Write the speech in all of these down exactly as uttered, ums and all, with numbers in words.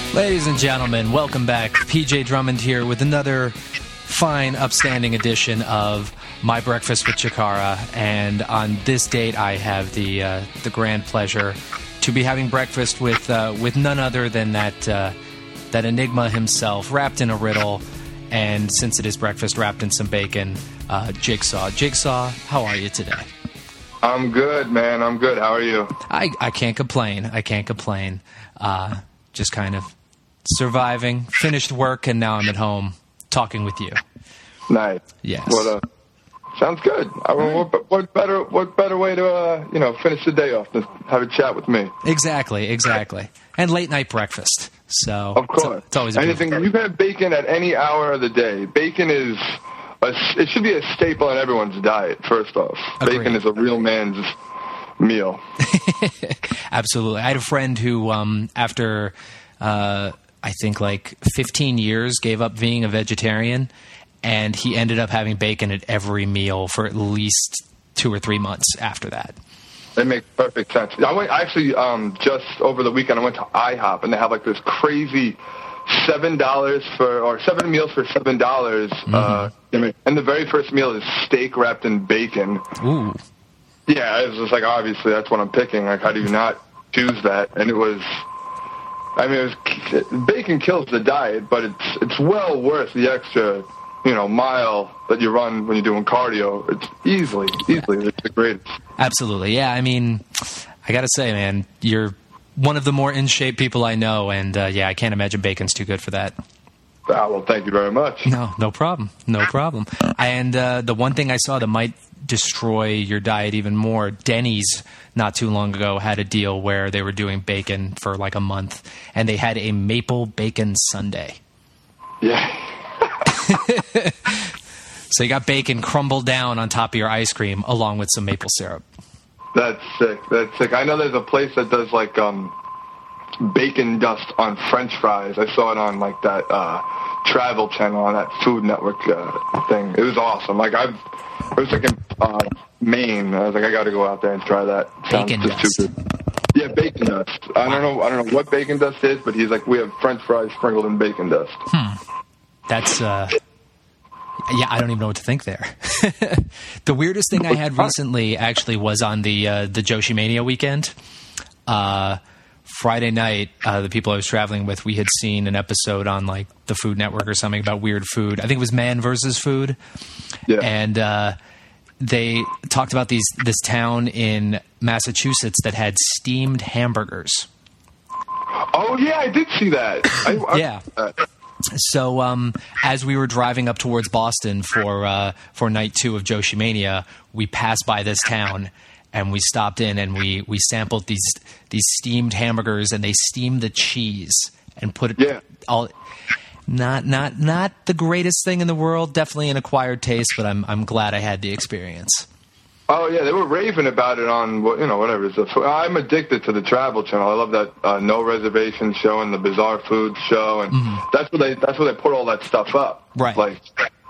Ladies and gentlemen, welcome back. P J Drummond here with another fine, upstanding edition of My Breakfast with Chikara. And on this date, I have the uh, the grand pleasure to be having breakfast with uh, with none other than that uh, that enigma himself, wrapped in a riddle. And since it is breakfast, wrapped in some bacon, uh, Jigsaw. Jigsaw, how are you today? I'm good, man. I'm good. How are you? I, I can't complain. I can't complain. Uh, just kind of surviving, finished work, and now I'm at home talking with you. Nice. Yes. What, uh, sounds good. I mean, what, what better what better way to uh, you know finish the day off than have a chat with me? Exactly, exactly. And late night breakfast. So of course, it's, it's always a anything. You can have bacon at any hour of the day. Bacon is a, it should be a staple in everyone's diet. First off, Agreed. Bacon is a real man's meal. Absolutely. I had a friend who, um, after uh, I think like fifteen years, gave up being a vegetarian, and he ended up having bacon at every meal for at least two or three months after that. It makes perfect sense. I went actually um, just over the weekend. I went to IHOP, and they have like this crazy seven dollars for or seven meals for seven dollars. Mm-hmm. Uh, and the very first meal is steak wrapped in bacon. Ooh. Yeah, it was just like, obviously that's what I'm picking. Like, how do you not choose that? And it was, I mean, it was bacon kills the diet, but it's it's well worth the extra, you know, mile that you run when you're doing cardio. It's easily, easily, it's the greatest. Absolutely, yeah. I mean, I gotta say, man, you're one of the more in shape people I know, and uh, yeah, I can't imagine bacon's too good for that. Ah, well, thank you very much. No, no problem, no problem. And uh, the one thing I saw that might destroy your diet even more, Denny's not too long ago had a deal where they were doing bacon for like a month, and they had a maple bacon sundae. Yeah. So you got bacon crumbled down on top of your ice cream along with some maple syrup. That's sick. That's sick. I know there's a place that does like um, bacon dust on French fries. I saw it on like that uh, Travel Channel on that Food Network uh, thing. It was awesome. Like I've, I was like in uh, Maine. I was like, I got to go out there and try that. Bacon Sounds dust. Too good. Yeah, bacon dust. I don't know. I don't know what bacon dust is, but he's like, we have French fries sprinkled in bacon dust. Hmm. That's uh. Yeah, I don't even know what to think there. The weirdest thing I had recently actually was on the uh, the Joshi Mania weekend. Uh, Friday night, uh, the people I was traveling with, we had seen an episode on like the Food Network or something about weird food. I think it was Man versus Food. Yeah. And uh, they talked about these this town in Massachusetts that had steamed hamburgers. Oh, yeah, I did see that. I, I, yeah. Uh, So um, as we were driving up towards Boston for uh, for night two of Joshi Mania, we passed by this town, and we stopped in and we, we sampled these these steamed hamburgers, and they steamed the cheese and put it yeah. all. Not not not the greatest thing in the world. Definitely an acquired taste, but I'm I'm glad I had the experience. Oh, yeah, they were raving about it on, you know, whatever. So, I'm addicted to the Travel Channel. I love that uh, No Reservation show and the Bizarre Foods show, and mm-hmm. that's where they that's where they put all that stuff up. Right. Like,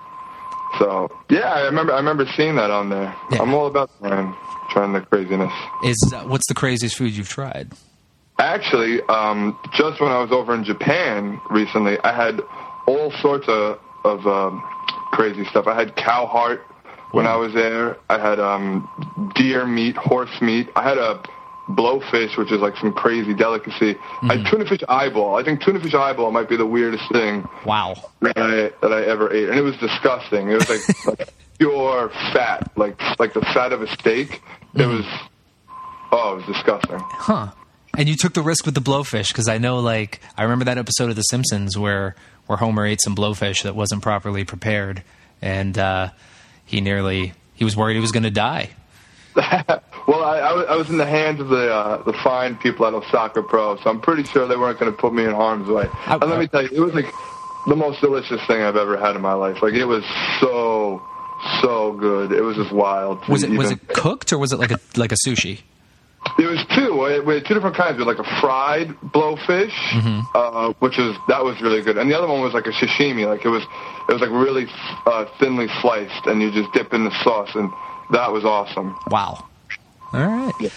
so, yeah, I remember I remember seeing that on there. Yeah. I'm all about man, trying the craziness. Is uh, what's the craziest food you've tried? Actually, um, just when I was over in Japan recently, I had all sorts of, of um, crazy stuff. I had cow heart. When I was there, I had um, deer meat, horse meat. I had a blowfish, which is like some crazy delicacy. Mm-hmm. I had tuna fish eyeball. I think tuna fish eyeball might be the weirdest thing. Wow. That I, that I ever ate, and it was disgusting. It was like, like pure fat, like like the fat of a steak. Mm-hmm. It was, oh, it was disgusting. Huh. And you took the risk with the blowfish, because I know, like, I remember that episode of The Simpsons where where Homer ate some blowfish that wasn't properly prepared, and uh, he nearly, he was worried he was going to die. Well, I, I, was, I was in the hands of the uh, the fine people at Osaka Pro, so I'm pretty sure they weren't going to put me in harm's way. I, and let me tell you, it was like the most delicious thing I've ever had in my life. Like, it was so, so good. It was just wild. Was it even, was it cooked, or was it like a like a sushi? It was two. We had two different kinds. We had like a fried blowfish, mm-hmm. uh, which was that was really good, and the other one was like a sashimi. Like it was, it was like really uh, thinly sliced, and you just dip in the sauce, and that was awesome. Wow. All right. Yeah.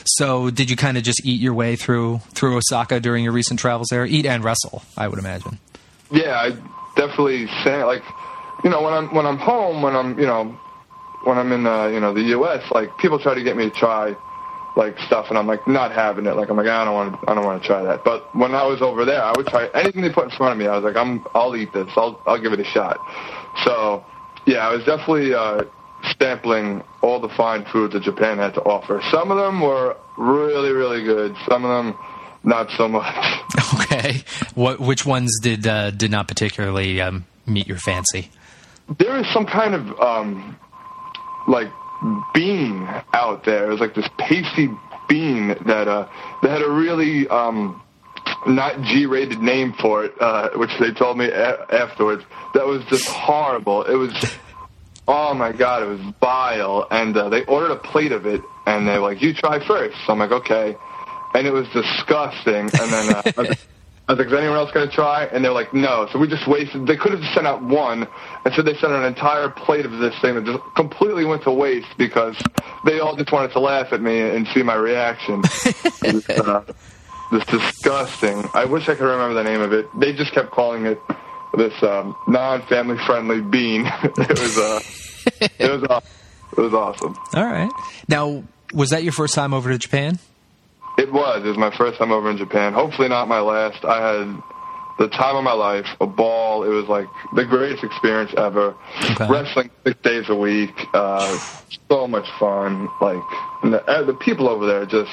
So did you kind of just eat your way through through Osaka during your recent travels there? Eat and wrestle, I would imagine. Yeah, I definitely say like, you know, when I'm when I'm home, when I'm you know, when I'm in uh, you know the U S, like people try to get me to try like stuff, and I'm like not having it. Like I'm like I don't want to I don't want to try that. But when I was over there, I would try anything they put in front of me. I was like I'm I'll eat this. I'll I'll give it a shot. So yeah, I was definitely uh, sampling all the fine foods that Japan had to offer. Some of them were really really good. Some of them not so much. Okay. What which ones did uh, did not particularly um, meet your fancy? There is some kind of um, like bean out there. It was like this pasty bean that uh, that had a really um, not G-rated name for it, uh, which they told me a- afterwards. That was just horrible. It was, oh my god, it was vile. And uh, they ordered a plate of it, and they were like, "You try first." So I'm like, "Okay," and it was disgusting. And then uh, I was I was like, is anyone else going to try? And they're like, no. So we just wasted. They could have just sent out one. And so they sent an entire plate of this thing that just completely went to waste because they all just wanted to laugh at me and see my reaction. It was, uh, this disgusting. I wish I could remember the name of it. They just kept calling it this um, non-family friendly bean. It was uh, it was uh, it was awesome. All right. Now, was that your first time over to Japan? It was. It was my first time over in Japan. Hopefully not my last. I had the time of my life, a ball. It was like the greatest experience ever. Okay. Wrestling six days a week. Uh, so much fun. Like, and the, uh, the people over there are just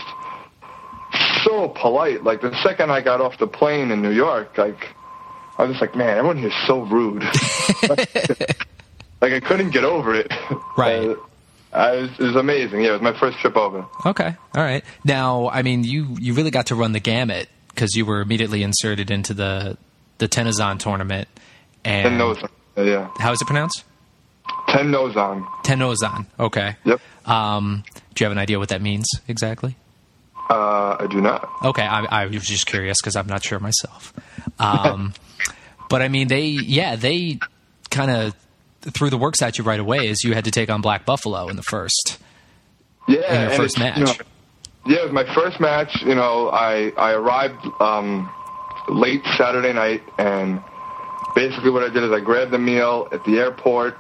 so polite. Like, the second I got off the plane in New York, like, I was just like, man, everyone here is so rude. like, like, I couldn't get over it. Right. Uh, I was, it was amazing. Yeah, it was my first trip over. Okay, all right. Now, I mean, you, you really got to run the gamut because you were immediately inserted into the the Tennozan tournament. And Tennozan, yeah. How is it pronounced? Tennozan. Tennozan. Okay. Yep. Um, do you have an idea what that means exactly? Uh, I do not. Okay, I, I was just curious because I'm not sure myself. Um, but I mean, they yeah they kind of threw the works at you right away as you had to take on Black Buffalo in the first. Yeah, in your first match. You know, yeah, it was my first match. You know, I I arrived um, late Saturday night, and basically what I did is I grabbed the meal at the airport.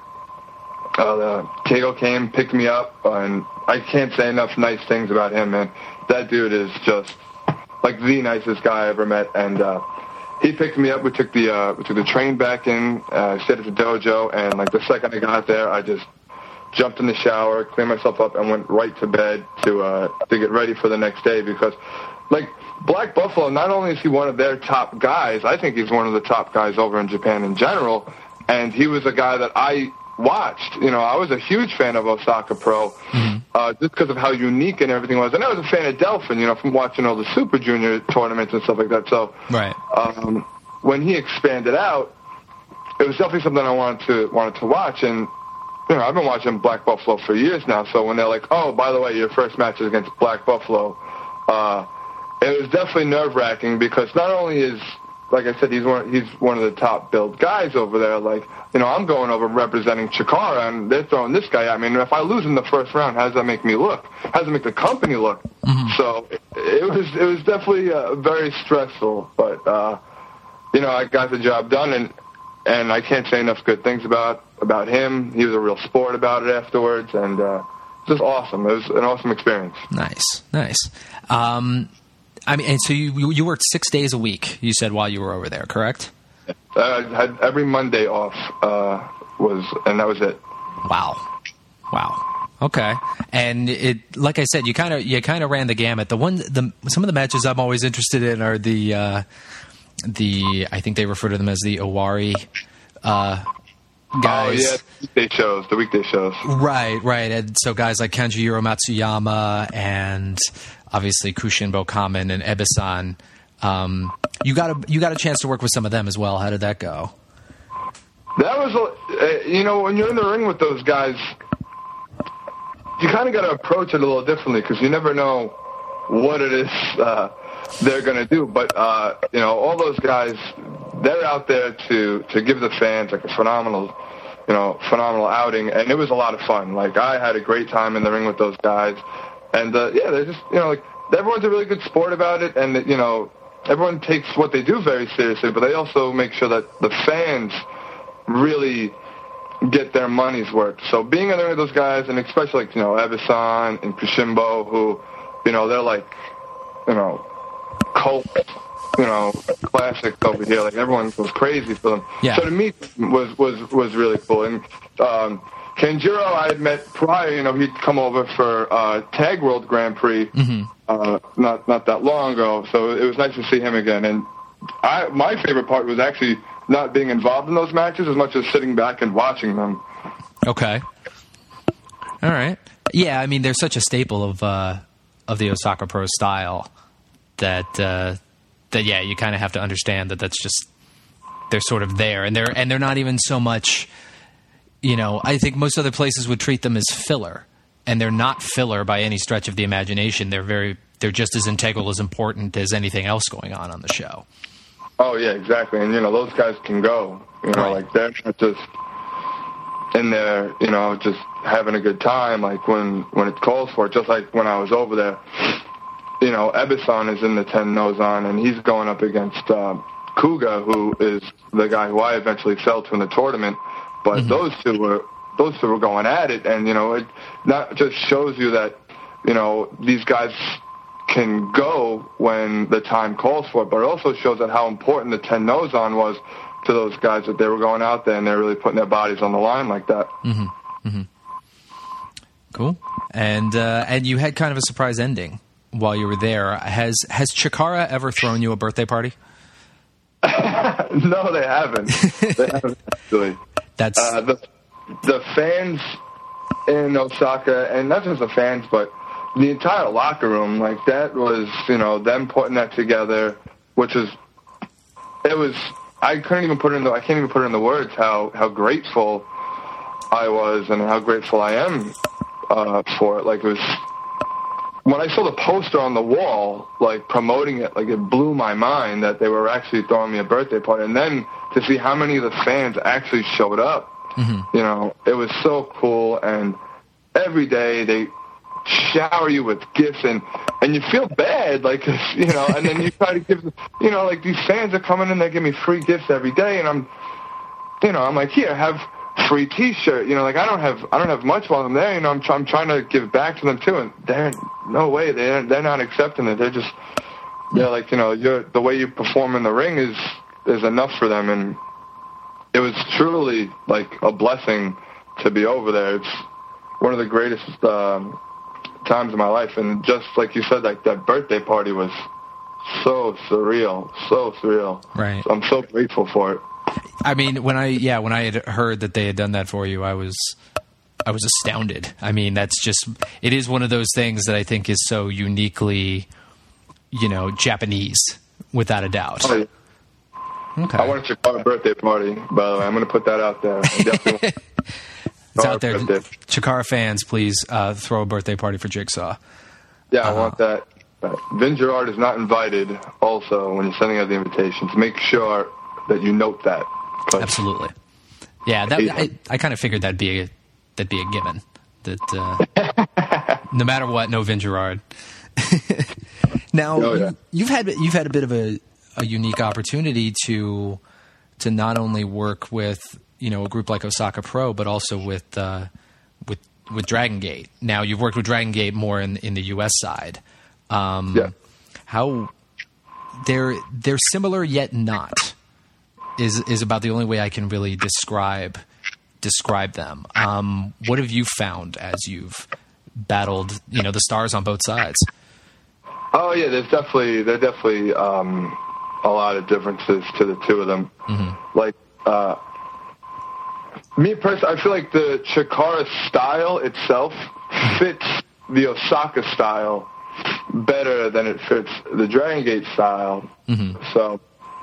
Uh, the Kago came, picked me up, and I can't say enough nice things about him, man. That dude is just like the nicest guy I ever met, and uh, he picked me up. We took the uh, we took the train back in, uh, stayed at the dojo, and like the second I got there, I just jumped in the shower, cleaned myself up, and went right to bed to uh, to get ready for the next day because, like, Black Buffalo, not only is he one of their top guys, I think he's one of the top guys over in Japan in general, and he was a guy that I watched. You know, I was a huge fan of Osaka Pro, mm-hmm. uh, just because of how unique and everything was. And I was a fan of Delphin, you know, from watching all the Super Junior tournaments and stuff like that. So right. um, when he expanded out, it was definitely something I wanted to wanted to watch. And you know, I've been watching Black Buffalo for years now. So when they're like, "Oh, by the way, your first match is against Black Buffalo," uh, it was definitely nerve-wracking because not only is, like I said, he's one he's one of the top billed guys over there. Like, you know, I'm going over representing Chikara, and they're throwing this guy at me. And if I lose in the first round, how does that make me look? How does it make the company look? Mm-hmm. So it, it was it was definitely uh, very stressful. But uh, you know, I got the job done, and and I can't say enough good things about about him. He was a real sport about it afterwards, and uh, just awesome. It was an awesome experience. Nice, nice. Um, I mean, and so you you worked six days a week, you said, while you were over there, correct? I had every Monday off, uh, was, and that was it. Wow, wow. Okay, and it, like I said, you kind of you kind of ran the gamut. The one, the some of the matches I'm always interested in are the uh, the I think they refer to them as the Owari uh, guys. Oh yeah, the weekday shows, the weekday shows. Right, right. And so guys like Kanjiro Matsuyama and obviously Kushinbo Kamen and Ebisan. Um, you got a you got a chance to work with some of them as well. How did that go? That was, uh, you know, when you're in the ring with those guys, you kind of got to approach it a little differently because you never know what it is uh, they're going to do. But uh, you know, all those guys, they're out there to to give the fans like a phenomenal, you know, phenomenal outing, and it was a lot of fun. Like I had a great time in the ring with those guys. And, uh, yeah, they're just, you know, like, everyone's a really good sport about it, and, you know, everyone takes what they do very seriously, but they also make sure that the fans really get their money's worth. So being in there with those guys, and especially, like, you know, Ebisan and Kushimbo, who, you know, they're like, you know, cult, you know, classics over here. Like, everyone goes crazy for them. Yeah. So to me, was was was really cool. And um, Kenjiro, I had met prior. You know, he'd come over for uh, Tag World Grand Prix Mm-hmm. uh, not not that long ago. So it was nice to see him again. And I my favorite part was actually not being involved in those matches as much as sitting back and watching them. Okay. All right. Yeah, I mean, they're such a staple of uh, of the Osaka Pro style that uh, that yeah, you kind of have to understand that that's just they're sort of there, and they're and they're not even so much. You know, I think most other places would treat them as filler, and they're not filler by any stretch of the imagination. They're very they're just as integral, as important as anything else going on on the show. Oh yeah, exactly. And you know, those guys can go. You know, Right. like they're not just in there, you know, just having a good time. Like when when it calls for it. Just like when I was over there, you know, Ebisan is in the ten nose on, and he's going up against uh, Kuga, who is the guy who I eventually fell to in the tournament. But mm-hmm. those two were those two were going at it, and you know, it not just shows you that, you know, these guys can go when the time calls for it, but it also shows that how important the ten nose on was to those guys, that they were going out there and they're really putting their bodies on the line like that. Mm-hmm. Mm-hmm. Cool. And uh, and you had kind of a surprise ending while you were there. Has has Chikara ever thrown you a birthday party? No, they haven't. They haven't actually. That's uh, the the fans in Osaka, and not just the fans, but the entire locker room. Like that was, you know, them putting that together, which was, it was. I couldn't even put it in the. I can't even put it in the words how how grateful I was and how grateful I am uh, for it. Like it was. When I saw the poster on the wall, like promoting it, like it blew my mind that they were actually throwing me a birthday party. And then to see how many of the fans actually showed up, mm-hmm. you know, it was so cool. And every day they shower you with gifts, and, and you feel bad, like, you know, and then you try to give, you know, like these fans are coming in, they give me free gifts every day, and I'm, you know, I'm like, here, have free T-shirt, you know, like I don't have I don't have much while I'm there, you know, I'm, I'm trying to give back to them too, and they're no way they're they're not accepting it. They're just they're like, you know, you're, the way you perform in the ring is is enough for them, and it was truly like a blessing to be over there. It's one of the greatest um, times of my life, and just like you said, like that birthday party was so surreal, so surreal. Right. So I'm so grateful for it. I mean, when I yeah, when I had heard that they had done that for you, I was I was astounded. I mean, that's just it is one of those things that I think is so uniquely, you know, Japanese, without a doubt. Oh, yeah. Okay. I want a Chikara birthday party, by the way. I'm going to put that out there. It's out there. Birthday. Chikara fans, please uh, throw a birthday party for Jigsaw. Yeah, I uh, want that. Uh, Vin Gerard is not invited also when you're sending out the invitations. Make sure that you note that. Absolutely. Yeah, that, I, I kind of figured that'd be a, that'd be a given. That uh, no matter what, no Vin Gerard. Now, oh, yeah. you've had you've had a bit of a, a unique opportunity to to not only work with, you know, a group like Osaka Pro, but also with uh, with with Dragon Gate. Now, you've worked with Dragon Gate more in in the U S side. Um, yeah. How they're they're similar yet not is is about the only way I can really describe describe them. Um, what have you found as you've battled, you know, the stars on both sides? Oh yeah, there's definitely there's definitely um, a lot of differences to the two of them. Mm-hmm. Like uh, me personally, I feel like the Chikara style itself fits the Osaka style better than it fits the Dragon Gate style. Mm-hmm. So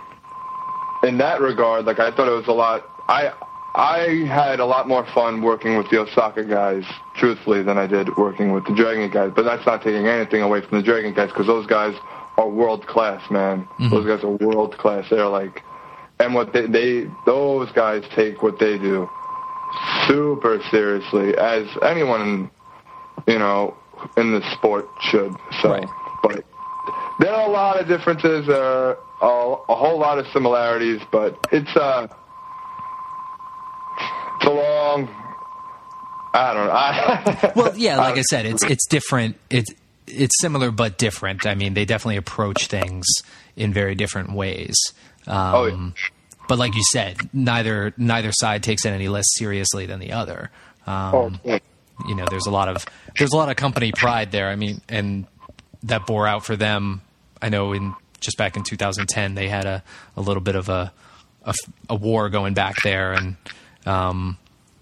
in that regard, like I thought it was a lot. I I had a lot more fun working with the Osaka guys, truthfully, than I did working with the Dragon Gate guys. But that's not taking anything away from the Dragon guys, because those guys are world class, man. Mm-hmm. Those guys are world class. They're like, and what they, they those guys take what they do super seriously, as anyone, you know, in the sport should. So, right. But there are a lot of differences. There are a, a whole lot of similarities, but it's uh, it's a long. I don't know. I, well, yeah, like I said, it's it's different. It's it's similar but different. I mean, they definitely approach things in very different ways. Um, oh, yeah. But like you said, neither neither side takes it any less seriously than the other. Um, oh, yeah. You know, there's a lot of there's a lot of company pride there. I mean, and that bore out for them. I know in just back in two thousand ten, they had a, a little bit of a, a a war going back there, and um,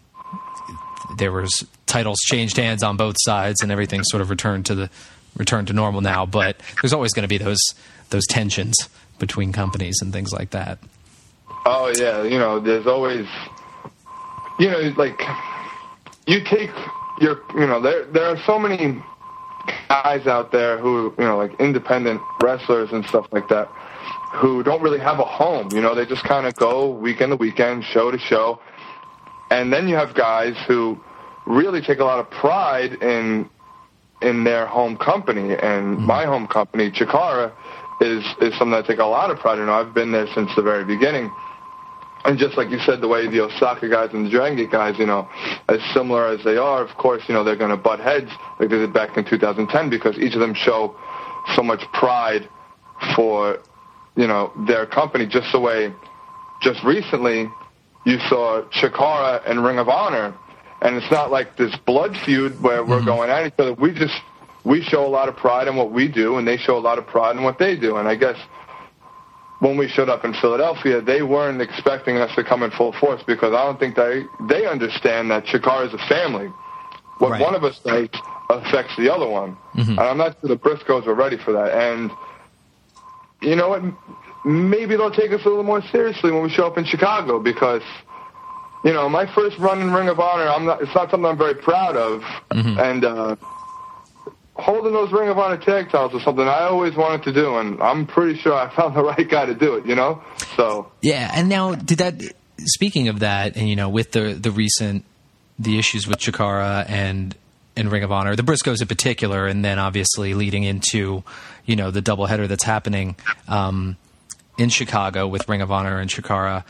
there was titles changed hands on both sides, and everything sort of returned to the returned to normal now. But there's always going to be those those tensions between companies and things like that. Oh yeah, you know, there's always, you know, like you take your, you know, there there are so many guys out there who, you know, like independent wrestlers and stuff like that, who don't really have a home. You know, they just kind of go weekend to weekend, show to show, and then you have guys who really take a lot of pride in in their home company. And mm-hmm. my home company, Chikara, is is something I take a lot of pride in. You know, I've been there since the very beginning. And just like you said, the way the Osaka guys and the Dragon Gate guys, you know, as similar as they are, of course, you know, they're going to butt heads like they did back in two thousand ten, because each of them show so much pride for, you know, their company. Just the way, just recently, you saw Chikara and Ring of Honor, and it's not like this blood feud where we're mm-hmm. going at each other. We just, we show a lot of pride in what we do, and they show a lot of pride in what they do. And I guess when we showed up in Philadelphia, they weren't expecting us to come in full force, because I don't think they they understand that Chikara is a family. What right. one of us does affects the other one. Mm-hmm. And I'm not sure the Briscoes are ready for that. And you know what? Maybe they'll take us a little more seriously when we show up in Chicago, because, you know, my first run in Ring of Honor, I'm not, it's not something I'm very proud of. Mm-hmm. And uh, holding those Ring of Honor tag titles is something I always wanted to do, and I'm pretty sure I found the right guy to do it, you know? So yeah, and now, did that, speaking of that, and, you know, with the, the recent, the issues with Chikara and, and Ring of Honor, the Briscoes in particular, and then obviously leading into, you know, the doubleheader that's happening um, in Chicago with Ring of Honor and Chikara,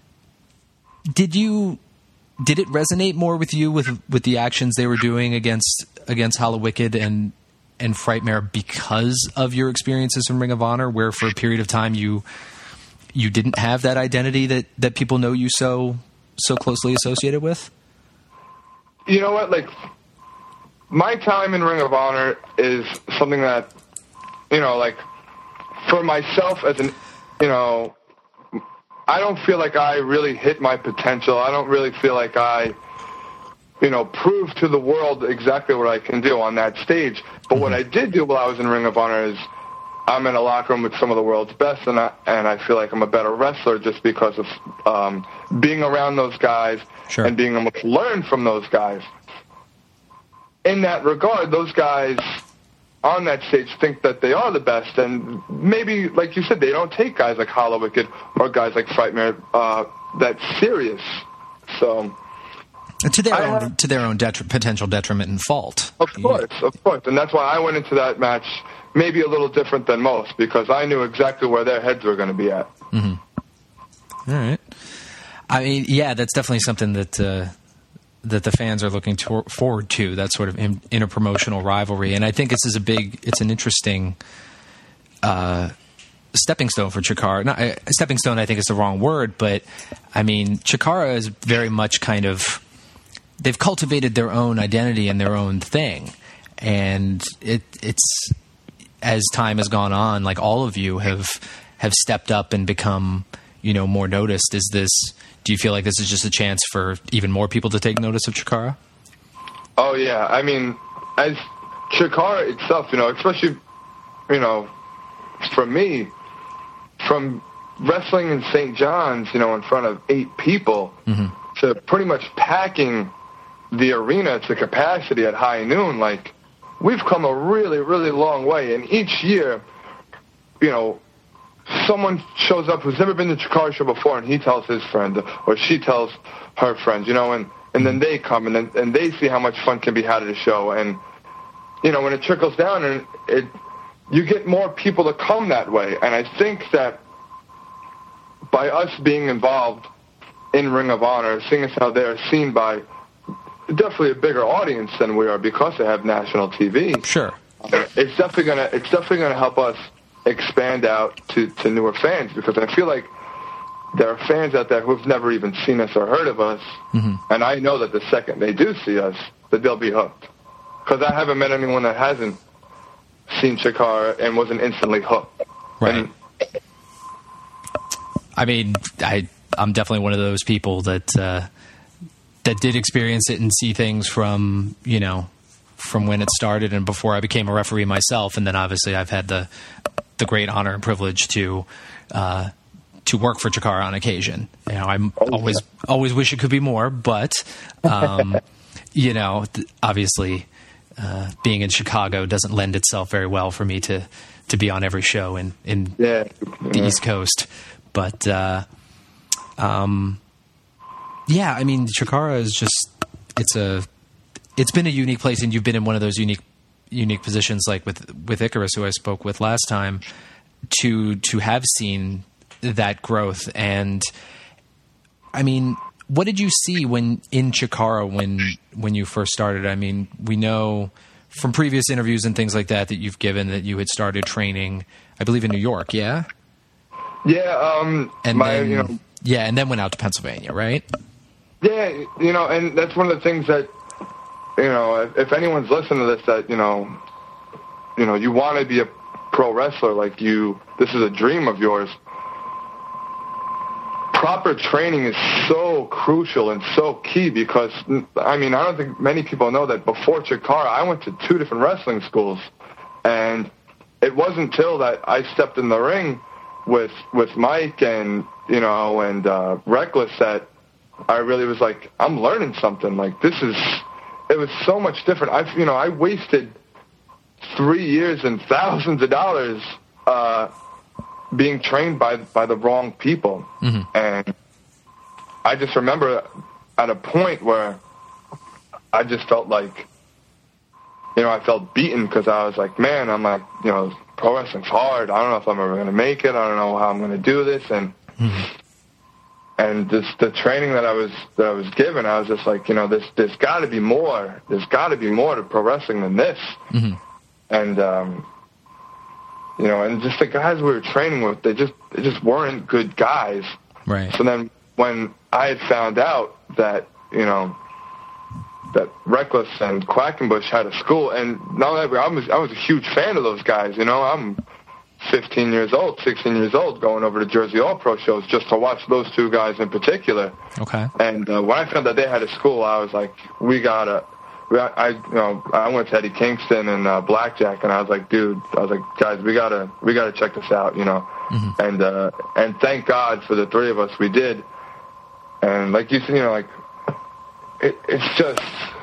did you... Did it resonate more with you with with the actions they were doing against against Hallowicked and and Frightmare because of your experiences in Ring of Honor, where for a period of time you you didn't have that identity that, that people know you so so closely associated with? You know what? Like, my time in Ring of Honor is something that, you know, like, for myself as an, you know, I don't feel like I really hit my potential. I don't really feel like I, you know, proved to the world exactly what I can do on that stage. But mm-hmm. what I did do while I was in Ring of Honor is I'm in a locker room with some of the world's best, and I, and I feel like I'm a better wrestler just because of um, being around those guys sure. and being able to learn from those guys. In that regard, those guys on that stage think that they are the best, and maybe, like you said, they don't take guys like Hallowicked or guys like Frightmare uh, that serious. So, to their I own have, to their own detri- potential detriment and fault. Of course, yeah. of course, and that's why I went into that match maybe a little different than most, because I knew exactly where their heads were going to be at. Mm-hmm. All right. I mean, yeah, that's definitely something that. Uh, that the fans are looking to- forward to, that sort of in- interpromotional rivalry. And I think this is a big, it's an interesting uh, stepping stone for Chikara. Not, uh, stepping stone, I think, is the wrong word, but I mean, Chikara is very much kind of, they've cultivated their own identity and their own thing. And it, it's, as time has gone on, like all of you have, have stepped up and become, you know, more noticed. Is this, do you feel like this is just a chance for even more people to take notice of Chikara? Oh, yeah. I mean, as Chikara itself, you know, especially, you know, for me, from wrestling in Saint John's, you know, in front of eight people, mm-hmm. to pretty much packing the arena to capacity at High Noon, like, we've come a really, really long way. And each year, you know, someone shows up who's never been to the Chikara show before, and he tells his friend, or she tells her friends, you know, and, and then they come, and then and they see how much fun can be had at a show. And, you know, when it trickles down, and it, you get more people to come that way. And I think that by us being involved in Ring of Honor, seeing as how they're seen by definitely a bigger audience than we are because they have national T V. Sure. It's definitely gonna it's definitely gonna help us expand out to, to newer fans, because I feel like there are fans out there who've never even seen us or heard of us, mm-hmm. and I know that the second they do see us, that they'll be hooked. Because I haven't met anyone that hasn't seen Chikara and wasn't instantly hooked. Right. And, I mean, I I'm definitely one of those people that uh, that did experience it and see things from, you know, from when it started and before I became a referee myself, and then obviously I've had the the great honor and privilege to uh, to work for Chikara on occasion. You know, I'm oh, always yeah. always wish it could be more, but um, you know, th- obviously uh, being in Chicago doesn't lend itself very well for me to to be on every show in in yeah. the Yeah. East Coast. But uh, um, yeah, I mean, Chikara is just it's a it's been a unique place, and you've been in one of those unique unique positions, like with with Icarus, who I spoke with last time, to to have seen that growth. And I mean, what did you see when in Chikara when when you first started? I mean, we know from previous interviews and things like that that you've given that you had started training, I believe, in New York. Yeah. Yeah, um, And my, then, you know, yeah, and then went out to Pennsylvania, right? yeah, you know, and that's one of the things that, you know, if, if anyone's listening to this, that, you know, you know, you want to be a pro wrestler, like you, this is a dream of yours. Proper training is so crucial and so key, because, I mean, I don't think many people know that before Chikara, I went to two different wrestling schools, and it wasn't until that I stepped in the ring with with Mike and, you know, and uh, Reckless that I really was like, I'm learning something. Like, this is, it was so much different. I, you know, I wasted three years and thousands of dollars uh, being trained by by the wrong people. Mm-hmm. And I just remember at a point where I just felt like, you know, I felt beaten, because I was like, man, I'm like, you know, pro wrestling's hard. I don't know if I'm ever going to make it. I don't know how I'm going to do this. And mm-hmm. and this, the training that I was that I was given, I was just like, you know, there's there's got to be more. There's got to be more to pro wrestling than this. Mm-hmm. And um, you know, and just the guys we were training with, they just they just weren't good guys. Right. So then when I had found out that, you know, that Reckless and Quackenbush had a school, and not only I was I was a huge fan of those guys. You know, I'm fifteen years old, sixteen years old, going over to Jersey All Pro shows just to watch those two guys in particular. Okay. And uh, when I found that they had a school, I was like, we gotta. I, you know, I went to Eddie Kingston and uh, Blackjack, and I was like, dude, I was like, guys, we gotta, we gotta check this out, you know. Mm-hmm. And uh, and thank God for the three of us, we did. And like you said, you know, like it, it's just,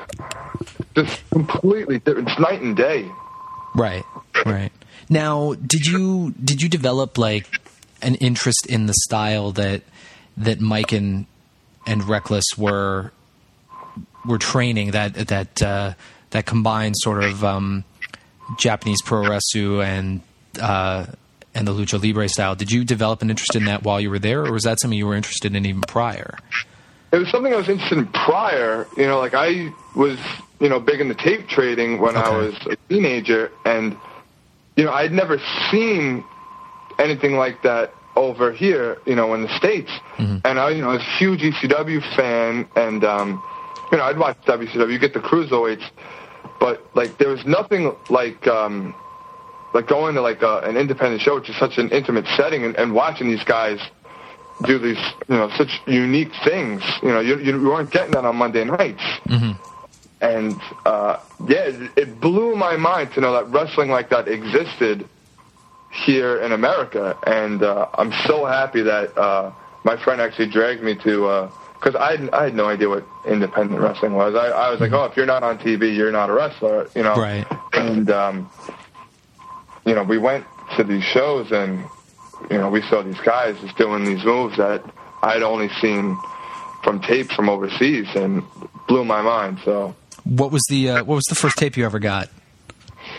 just completely different. It's night and day. Right, right. Now, did you did you develop like an interest in the style that that Mike and and Reckless were were training, that that uh, that combined sort of um, Japanese pro wrestling and uh, and the lucha libre style? Did you develop an interest in that while you were there, or was that something you were interested in even prior? It was something I was interested in prior. You know, like I was, you know, big into tape trading when okay. I was a teenager, and you know, I'd never seen anything like that over here, you know, in the States. Mm-hmm. And I, you know, I was a huge E C W fan, and um, you know, I'd watch W C W, get the cruiserweights, but like there was nothing like um, like going to like a, an independent show, which is such an intimate setting, and, and watching these guys do these, you know, such unique things. You know, you, you weren't getting that on Monday nights. Mm-hmm. And, uh, yeah, it, it blew my mind to know that wrestling like that existed here in America. And uh, I'm so happy that uh, my friend actually dragged me to, because uh, I, I had no idea what independent wrestling was. I, I was like, oh, if you're not on T V, you're not a wrestler, you know. Right. And, um, you know, we went to these shows, and, you know, we saw these guys just doing these moves that I'd only seen from tapes from overseas, and blew my mind. So, what was the uh, what was the first tape you ever got?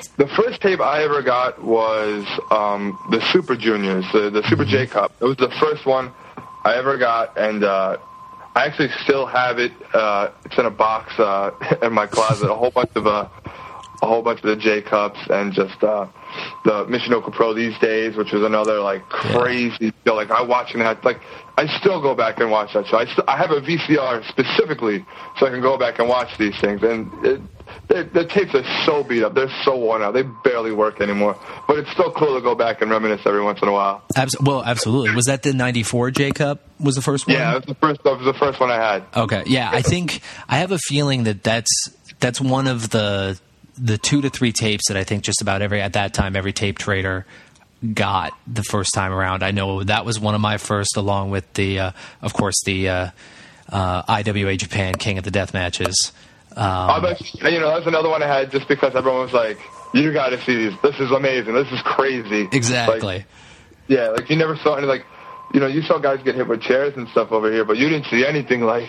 the first tape I ever got was um, the Super Juniors, the, the Super J Cup. It was the first one I ever got, and uh, I actually still have it. Uh, it's in a box uh, in my closet. A whole bunch of uh, a whole bunch of the J Cups, and just uh, the Michinoku Pro These Days, which was another like crazy show. Like I watching that, like I still go back and watch that show. I still, I have a V C R specifically so I can go back and watch these things, and it, the, the tapes are so beat up. They're so worn out. They barely work anymore. But it's still cool to go back and reminisce every once in a while. Abs- well, absolutely. Was that the ninety-four J Cup? Was the first one? Yeah, it was the first. That was the first one I had. Okay. Yeah, I think I have a feeling that that's that's one of the the two to three tapes that I think just about every at that time every tape trader got the first time around. I know that was one of my first, along with the uh, of course the uh, uh, I W A Japan King of the Death Matches. Um, oh, but, you know, that's another one I had just because everyone was like, "You got to see these. This is amazing. This is crazy." Exactly. Like, yeah, like you never saw any like. You know, you saw guys get hit with chairs and stuff over here, but you didn't see anything like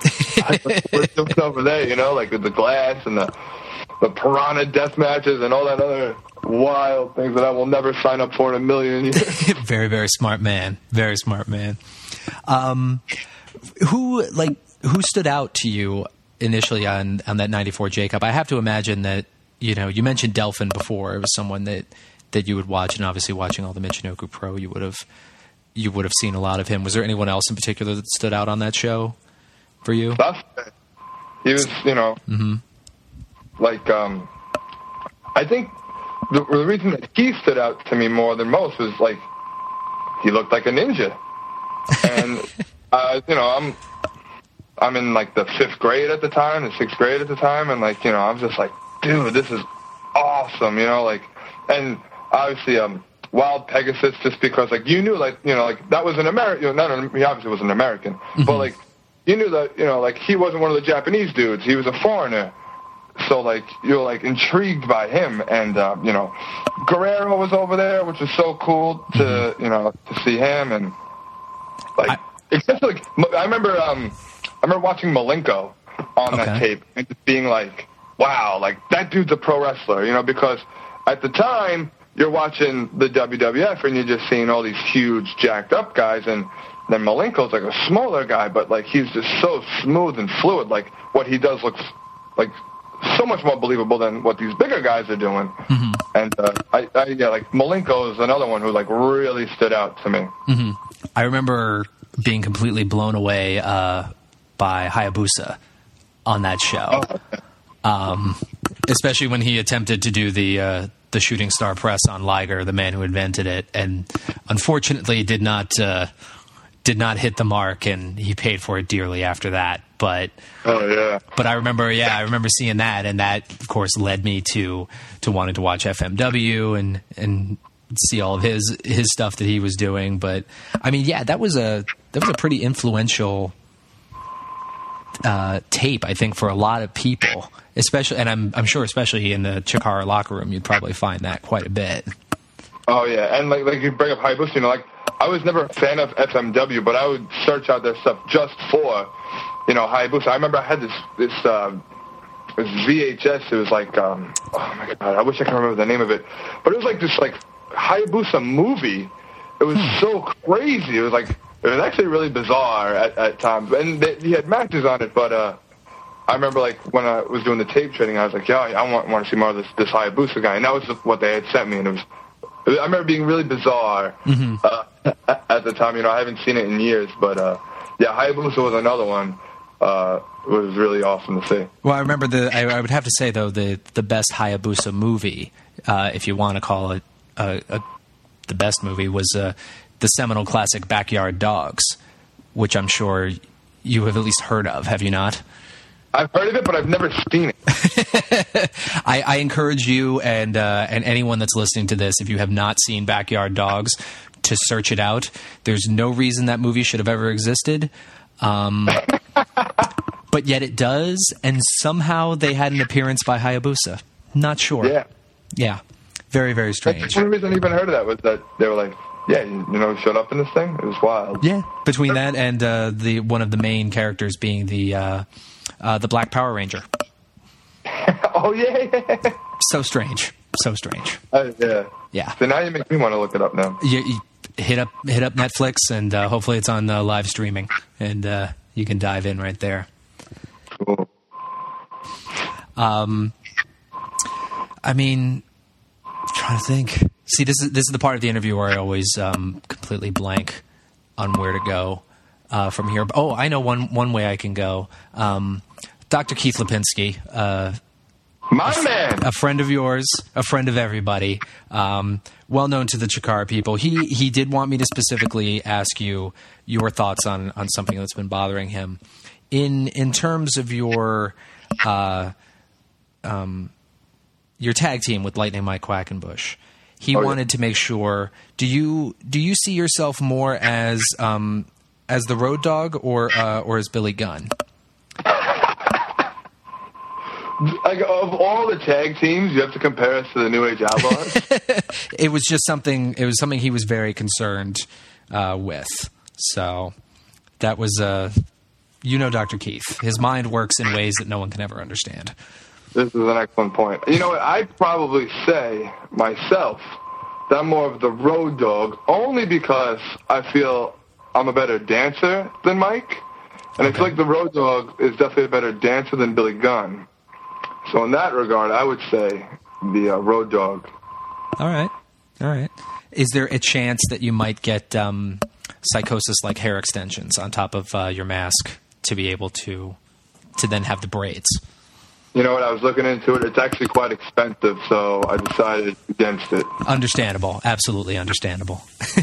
what's doing over there, you know, like with the glass and the the piranha death matches and all that other wild things that I will never sign up for in a million years. Very, very smart man. Very smart man. Um, who, like, who stood out to you initially on, on that ninety-four J Cup? I have to imagine that, you know, you mentioned Delphin before. It was someone that, that you would watch, and obviously watching all the Michinoku Pro, you would have... you would have seen a lot of him. Was there anyone else in particular that stood out on that show for you? Dustin. He was, you know, mm-hmm. like, um, I think the, the reason that he stood out to me more than most was, like, he looked like a ninja. And, uh, you know, I'm, I'm in, like, the fifth grade at the time, the sixth grade at the time, and, like, you know, I'm just like, dude, this is awesome, you know, like, and obviously, um, Wild Pegasus, just because, like, you knew, like, you know, like, that was an American, you know, not an, he obviously was an American, mm-hmm. but, like, you knew that, you know, like, he wasn't one of the Japanese dudes, he was a foreigner, so, like, you're, like, intrigued by him, and, uh, you know, Guerrero was over there, which was so cool to, mm-hmm. you know, to see him, and, like, I, except, like, I remember, um, I remember watching Malenko on okay. that tape, and just being like, wow, like, that dude's a pro wrestler, you know, because at the time, you're watching the W W F and you're just seeing all these huge jacked up guys, and then Malenko's like a smaller guy, but like he's just so smooth and fluid. Like what he does looks like so much more believable than what these bigger guys are doing. Mm-hmm. And uh, I, I, yeah, like Malenko is another one who like really stood out to me. Mm-hmm. I remember being completely blown away uh, by Hayabusa on that show, oh. um, especially when he attempted to do the. Uh, the shooting star press on Liger, the man who invented it, and unfortunately did not uh, did not hit the mark, and he paid for it dearly after that. But oh yeah, but I remember, yeah, I remember seeing that, and that of course led me to to wanting to watch F M W and and see all of his his stuff that he was doing. But I mean, yeah, that was a that was a pretty influential uh, tape, I think, for a lot of people. Especially, and I'm I'm sure, especially in the Chikara locker room, you'd probably find that quite a bit. Oh yeah, and like like you bring up Hayabusa, you know, like I was never a fan of F M W, but I would search out their stuff just for, you know, Hayabusa. I remember I had this this uh, this V H S. It was like, um, oh my god, I wish I could remember the name of it, but it was like this like Hayabusa movie. It was hmm. so crazy. It was like it was actually really bizarre at, at times, and they, he had matches on it, but. uh I remember, like, when I was doing the tape trading, I was like, yeah, I want, want to see more of this, this Hayabusa guy. And that was what they had sent me. And it was, I remember being really bizarre mm-hmm. uh, at the time. You know, I haven't seen it in years. But, uh, yeah, Hayabusa was another one. Uh, it was really awesome to see. Well, I remember the, I, I would have to say, though, the, the best Hayabusa movie, uh, if you want to call it uh, a, the best movie, was uh, the seminal classic Backyard Dogs, which I'm sure you have at least heard of. Have you not? I've heard of it, but I've never seen it. I, I encourage you and uh, and anyone that's listening to this, if you have not seen Backyard Dogs, to search it out. There's no reason that movie should have ever existed, um, but yet it does, and somehow they had an appearance by Hayabusa. Not sure. Yeah. Yeah. Very, very strange. That's the only reason I even heard of that was that they were like, yeah, you, you know, he showed up in this thing. It was wild. Yeah. Between that and uh, the one of the main characters being the... Uh, Uh, the Black Power Ranger. Oh, yeah, yeah. So strange. So strange. Uh, yeah. Yeah. So now you make me want to look it up now. You, you hit up hit up Netflix, and uh, hopefully it's on uh, live streaming, and uh, you can dive in right there. Cool. Um, I mean, I'm trying to think. See, this is this is the part of the interview where I always um, completely blank on where to go uh, from here. Oh, I know one one way I can go. Um, Doctor Keith Lipinski, uh, My man, a friend of yours, a friend of everybody, um, well known to the Chikara people. He he did want me to specifically ask you your thoughts on, on something that's been bothering him. In in terms of your uh, um, your tag team with Lightning Mike Quackenbush, he oh, wanted yeah. to make sure. Do you do you see yourself more as um, as the Road Dogg or uh, or as Billy Gunn? Like, of all the tag teams, you have to compare us to the New Age Outlaws. It was just something. It was something he was very concerned uh, with. So that was, uh, you know, Doctor Keith. His mind works in ways that no one can ever understand. This is an excellent point. You know what? I'd probably say myself that I'm more of the Road Dogg, only because I feel I'm a better dancer than Mike, and okay. I feel like the Road Dogg is definitely a better dancer than Billy Gunn. So in that regard, I would say the uh, Road Dogg. All right. All right. Is there a chance that you might get um, Psychosis-like hair extensions on top of uh, your mask to be able to to then have the braids? You know what? I was looking into it. It's actually quite expensive, so I decided against it. Understandable. Absolutely understandable.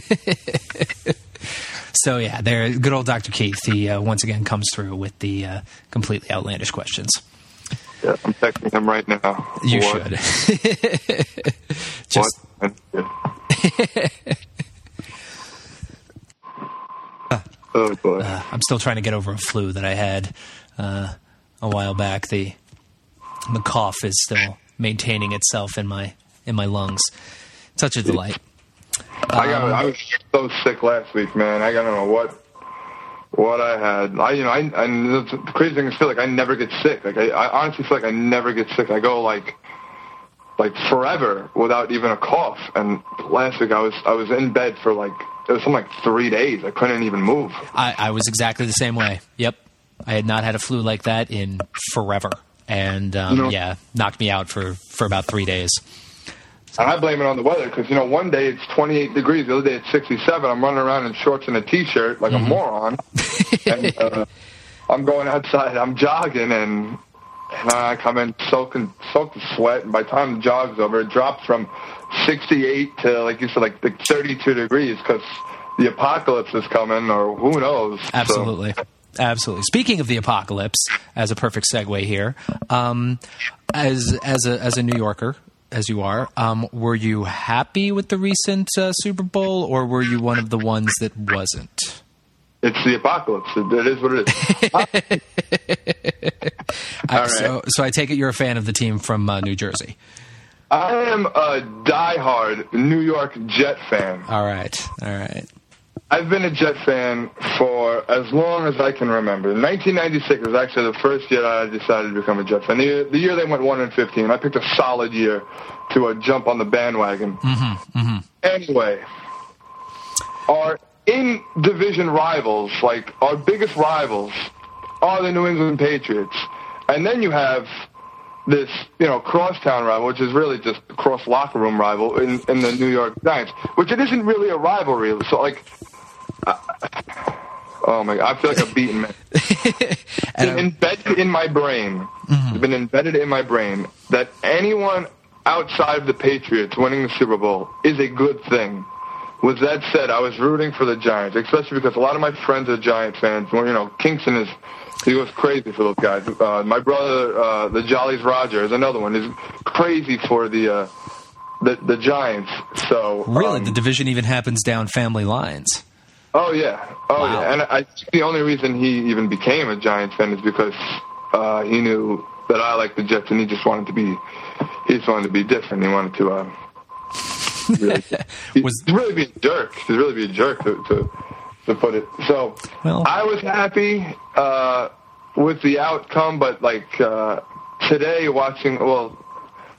So, yeah, there. Good old Doctor Keith. He uh, once again comes through with the uh, completely outlandish questions. Yeah, I'm texting him right now. You what? should. Just. Oh boy! Uh, I'm still trying to get over a flu that I had uh, a while back. The the cough is still maintaining itself in my in my lungs. Such a delight. I got. Um, I was so sick last week, man. I don't know what. What I had, I you know, I, I the crazy thing is, I feel like I never get sick. Like I, I honestly feel like I never get sick. I go like, like forever without even a cough. And last week I was, I was in bed for like, it was something like three days. I couldn't even move. I, I was exactly the same way. Yep, I had not had a flu like that in forever, and um, you know, yeah, knocked me out for, for about three days. And I blame it on the weather because, you know, one day it's twenty-eight degrees, the other day it's sixty-seven. I'm running around in shorts and a T-shirt like mm-hmm. a moron. and uh, I'm going outside, I'm jogging, and, and I come in soaking, soaked with sweat. And by the time the jog's over, it drops from sixty-eight to, like you said, like, like thirty-two degrees because the apocalypse is coming, or who knows. Absolutely. So. Absolutely. Speaking of the apocalypse, as a perfect segue here, um, as as a as a New Yorker, as you are, um, were you happy with the recent uh, Super Bowl, or were you one of the ones that wasn't? It's the apocalypse. It, it is what it is. I, right. So, so I take it you're a fan of the team from uh, New Jersey. I am a diehard New York Jet fan. All right, all right. I've been a Jet fan for as long as I can remember. nineteen ninety-six was actually the first year I decided to become a Jet fan. The year, the year they went one and fifteen. I picked a solid year to uh, jump on the bandwagon. Mm-hmm, mm-hmm. Anyway, our in-division rivals, like our biggest rivals, are the New England Patriots. And then you have this, you know, crosstown rival, which is really just a cross locker room rival in, in the New York Giants, which it isn't really a rivalry. So, like, uh, oh my God, I feel like a beaten man. It's been embedded in my brain. Mm-hmm. It's been embedded in my brain that anyone outside of the Patriots winning the Super Bowl is a good thing. With that said, I was rooting for the Giants, especially because a lot of my friends are Giant fans. Well, you know, Kingston is, he goes crazy for those guys. Uh, my brother, uh, the Jollies Roger, is another one. He's crazy for the uh, the, the Giants. So really, um, the division even happens down family lines. Oh yeah, oh wow. yeah. And I think the only reason he even became a Giants fan is because uh, he knew that I liked the Jets, and he just wanted to be, he just wanted to be different. He wanted to. Uh, Really, was he'd really be a jerk. He'd really be a jerk to to, to put it. So well, I was happy uh, with the outcome, but like uh, today, watching well,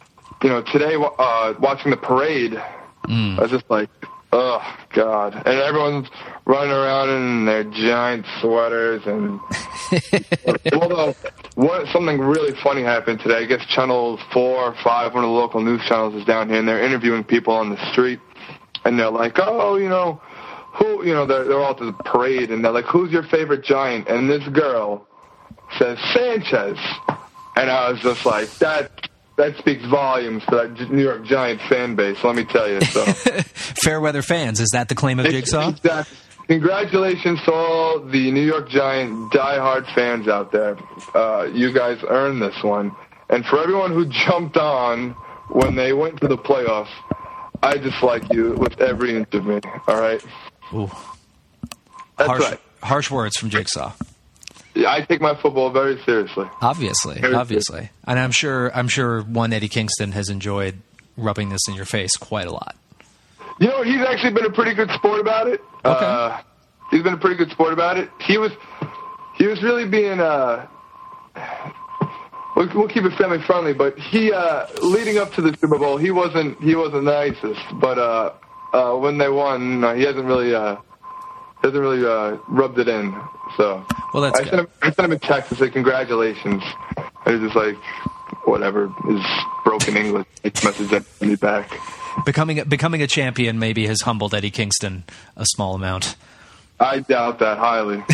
you know, today uh, watching the parade, mm. I was just like, oh, God. And everyone's running around in their giant sweaters. And although what, something really funny happened today. I guess Channel four or five, one of the local news channels, is down here, and they're interviewing people on the street. And they're like, oh, you know, who, you know, they're, they're all at the parade, and they're like, who's your favorite Giant? And this girl says Sanchez. And I was just like, that that speaks volumes to that New York Giant fan base, let me tell you. So, Fairweather fans, is that the claim of Jigsaw? Exactly. Congratulations to all the New York Giant diehard fans out there. Uh, you guys earned this one. And for everyone who jumped on when they went to the playoffs, I dislike you with every inch of me, all right? Ooh. That's harsh, right. Harsh words from Jigsaw. Yeah, I take my football very seriously. Obviously, very obviously. Seriously. And I'm sure I'm sure one Eddie Kingston has enjoyed rubbing this in your face quite a lot. You know, he's actually been a pretty good sport about it. Okay. Uh, he's been a pretty good sport about it. He was he was really being uh We'll, we'll keep it family friendly, but he, uh, leading up to the Super Bowl, he wasn't he wasn't the nicest. But uh, uh, when they won, uh, he hasn't really uh, hasn't really uh, rubbed it in. So well, that's I sent, him, I sent him a text and said congratulations. And he's just like, whatever, his broken English message sent me back. Becoming becoming a champion maybe has humbled Eddie Kingston a small amount. I doubt that highly.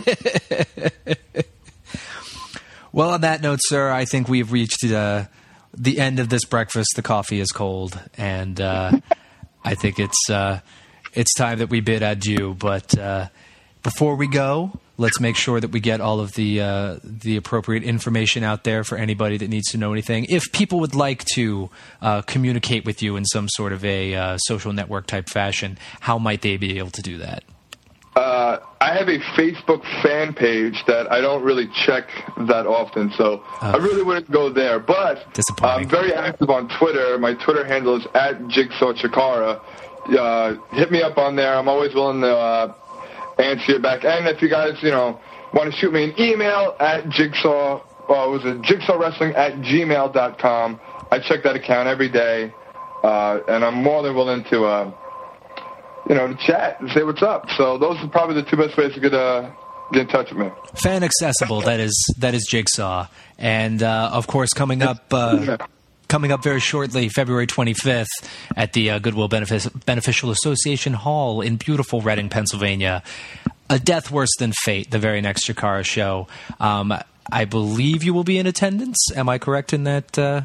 Well, on that note, sir, I think we've reached uh, the end of this breakfast. The coffee is cold, and uh, I think it's uh, it's time that we bid adieu. But uh, before we go, let's make sure that we get all of the uh, the appropriate information out there for anybody that needs to know anything. If people would like to uh, communicate with you in some sort of a uh, social network type fashion, how might they be able to do that? Uh, I have a Facebook fan page that I don't really check that often, so oh. I really wouldn't go there. But I'm very active on Twitter. My Twitter handle is at Jigsaw Chikara. Uh, hit me up on there. I'm always willing to uh, answer you back. And if you guys, you know, want to shoot me an email at Jigsaw, uh, was it Jigsaw Wrestling at gmail dot com. I check that account every day, uh, and I'm more than willing to. Uh, You know, to chat and say what's up. So those are probably the two best ways to get uh, get in touch with me. Fan accessible. That is that is Jigsaw, and uh, of course coming up uh, coming up very shortly, February twenty-fifth at the uh, Goodwill Benefic- Beneficial Association Hall in beautiful Reading, Pennsylvania. A Death Worse Than Fate, the very next Chikara show. Um, I believe you will be in attendance. Am I correct in that uh,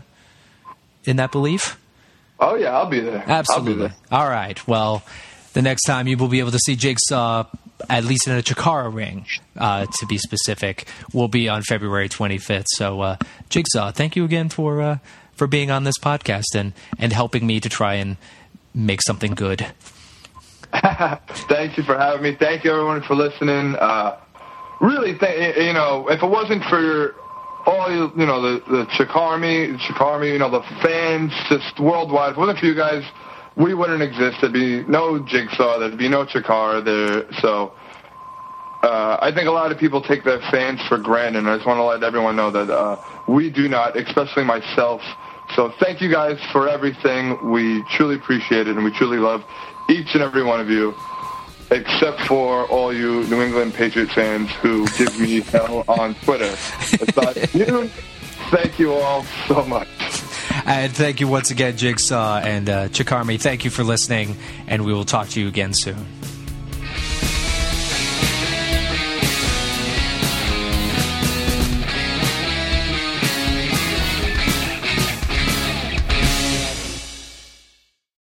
in that belief? Oh yeah, I'll be there. Absolutely. I'll be there. All right. Well. The next time you will be able to see Jigsaw, at least in a Chikara ring, uh, to be specific, will be on February twenty-fifth. So, uh, Jigsaw, thank you again for uh, for being on this podcast and, and helping me to try and make something good. Thank you for having me. Thank you, everyone, for listening. Uh, really, th- you know, if it wasn't for all you, you know, the the Chikarmy, Chikarmy, you know, the fans, just worldwide, if it wasn't for you guys, we wouldn't exist. There'd be no Jigsaw. There'd be no Chikara there. So uh, I think a lot of people take their fans for granted, and I just want to let everyone know that uh, we do not, especially myself. So thank you guys for everything. We truly appreciate it, and we truly love each and every one of you, except for all you New England Patriots fans who give me hell on Twitter. Aside you, thank you all so much. And thank you once again, Jigsaw and uh, Chikarmy. Thank you for listening, and we will talk to you again soon.